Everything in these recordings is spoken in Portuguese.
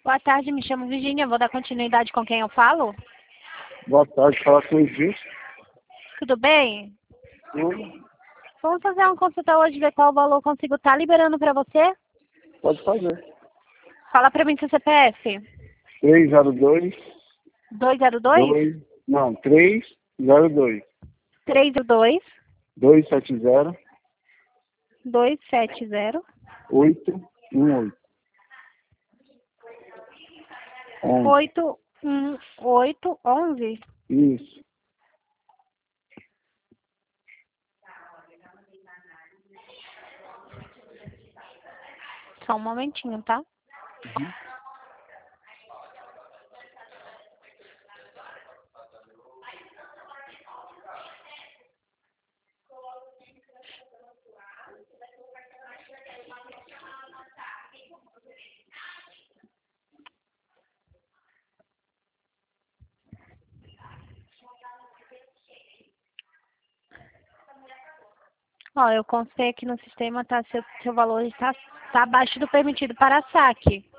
Boa tarde, me chamo Virgínia, vou dar continuidade com quem eu falo. Boa tarde, fala com o Edilson. Tudo bem? Tudo. Vamos fazer uma consulta hoje, ver qual valor eu consigo estar liberando para você? Pode fazer. Fala para mim seu CPF. 302. 202? Não, 302. 302 270 270 818. 81811. Isso. Só um momentinho, tá? Uhum. Ó, eu constei aqui no sistema, tá? Seu valor está abaixo do permitido para saque.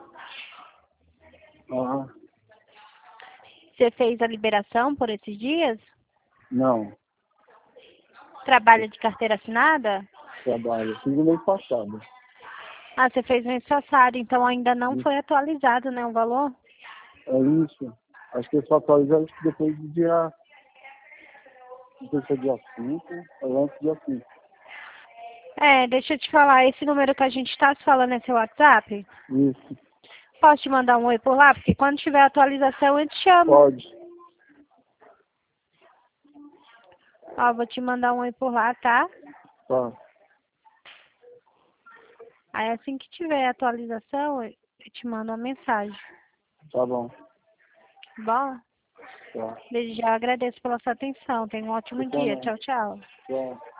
Ah, Você fez a liberação por esses dias? não, Trabalha de carteira assinada? trabalho. Fiz no mês passado. Ah, você fez mês passado, então ainda não foi atualizado, né, o valor? É isso. Acho que eu só atualizo acho que depois do dia. Não sei se é dia 5 ou antes do dia 5. É, deixa eu te falar, esse número que a gente está se falando é seu WhatsApp? Isso. Posso te mandar um oi por lá? Porque quando tiver atualização eu te chamo. Pode. Ó, vou te mandar um oi por lá, tá? Tá. Aí assim que tiver atualização, eu te mando uma mensagem. Tá bom. Bom? Tá. Desde já agradeço pela sua atenção. Tenha um ótimo Eu dia. também. Tchau, tchau. Tchau.